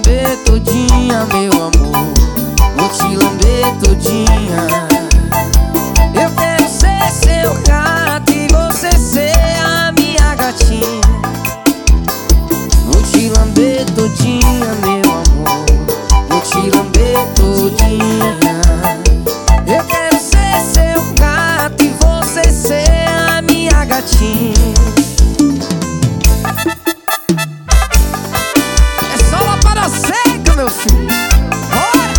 lamber todinha, meu amor. Vou te lamber todinha. Eu quero ser seu gato e você ser a minha gatinha. Vou te lamber todinha, meu amor. Vou te lamber todinha. Eu quero ser seu gato e você ser a minha gatinha. É só lá para seca, meu filho. Bora!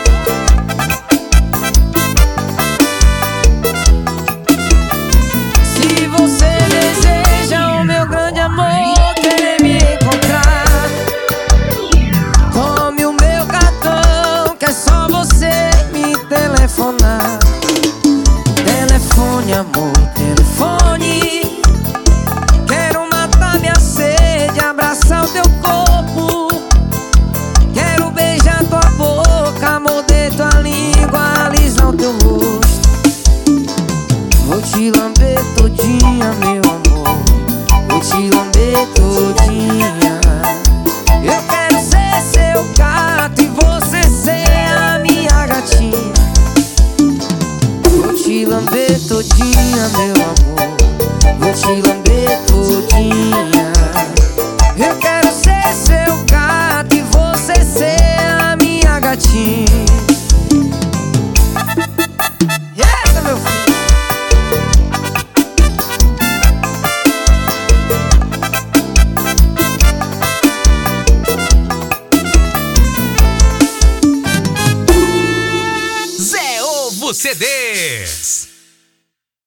Se você deseja o meu grande amor, querer me encontrar, tome o meu cartão, que é só você me telefonar. Telefone, amor, telefone. Quero matar minha sede, abraçar o teu corpo. Quero beijar tua boca, morder tua língua, alisar o teu rosto. Vou te lamber todinha, meu amor. Vou te lamber todinha. Eu quero ser seu gato e você ser a minha gatinha. Vou te lamber todinha, meu amor. Vou te lamber todinha. Eu quero ser seu gato e você ser a minha gatinha. Eita, meu filho. Zé Ovo CD.